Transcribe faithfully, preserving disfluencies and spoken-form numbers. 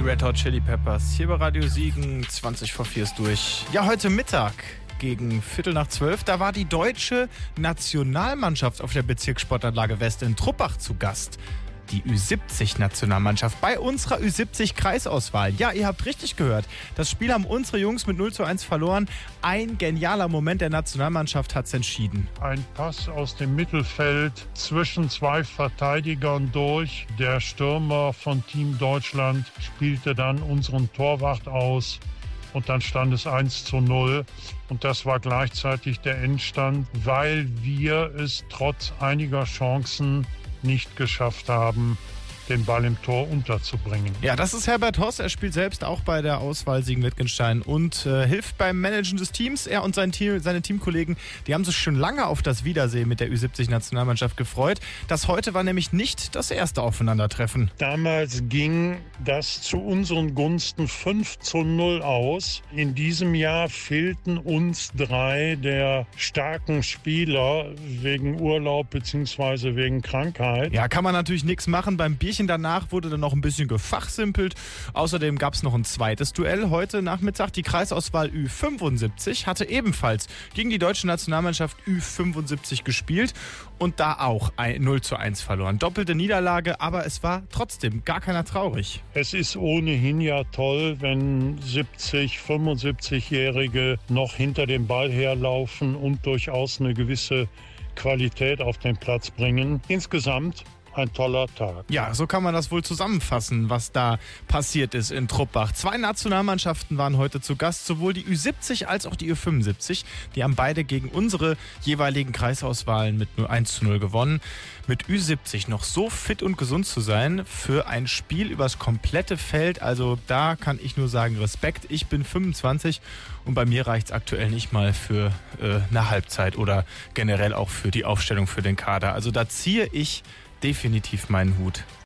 Red Hot Chili Peppers hier bei Radio Siegen, zwanzig vor vier ist durch. Ja, heute Mittag gegen Viertel nach zwölf, da war die deutsche Nationalmannschaft auf der Bezirkssportanlage West in Truppach zu Gast. Die Ü siebzig Nationalmannschaft bei unserer Ü siebzig Kreisauswahl. Ja, ihr habt richtig gehört. Das Spiel haben unsere Jungs mit null zu eins verloren. Ein genialer Moment der Nationalmannschaft hat's entschieden. Ein Pass aus dem Mittelfeld zwischen zwei Verteidigern durch. Der Stürmer von Team Deutschland spielte dann unseren Torwart aus. Und dann stand es eins zu null. Und das war gleichzeitig der Endstand, weil wir es trotz einiger Chancen nicht geschafft haben, den Ball im Tor unterzubringen. Ja, das ist Herbert Hoss. Er spielt selbst auch bei der Auswahl Siegen-Wittgenstein und äh, hilft beim Managen des Teams. Er und sein Team, seine Teamkollegen, die haben sich schon lange auf das Wiedersehen mit der Ü siebzig Nationalmannschaft gefreut. Das heute war nämlich nicht das erste Aufeinandertreffen. Damals ging das zu unseren Gunsten fünf zu null aus. In diesem Jahr fehlten uns drei der starken Spieler wegen Urlaub bzw. wegen Krankheit. Ja, kann man natürlich nichts machen. Beim Bierchen danach wurde dann noch ein bisschen gefachsimpelt. Außerdem gab es noch ein zweites Duell heute Nachmittag. Die Kreisauswahl Ü fünfundsiebzig hatte ebenfalls gegen die deutsche Nationalmannschaft Ü fünfundsiebzig gespielt und da auch null zu eins verloren. Doppelte Niederlage, aber es war trotzdem gar keiner traurig. Es ist ohnehin ja toll, wenn siebzig, fünfundsiebzigjährige noch hinter dem Ball herlaufen und durchaus eine gewisse Qualität auf den Platz bringen. Insgesamt ein toller Tag. Ja, so kann man das wohl zusammenfassen, was da passiert ist in Truppach. Zwei Nationalmannschaften waren heute zu Gast, sowohl die Ü siebzig als auch die Ü fünfundsiebzig. Die haben beide gegen unsere jeweiligen Kreisauswahlen mit nur eins zu null gewonnen. Mit Ü siebzig noch so fit und gesund zu sein für ein Spiel übers komplette Feld, also da kann ich nur sagen Respekt. Ich bin fünfundzwanzig und bei mir reicht es aktuell nicht mal für äh, eine Halbzeit oder generell auch für die Aufstellung für den Kader. Also da ziehe ich definitiv meinen Hut.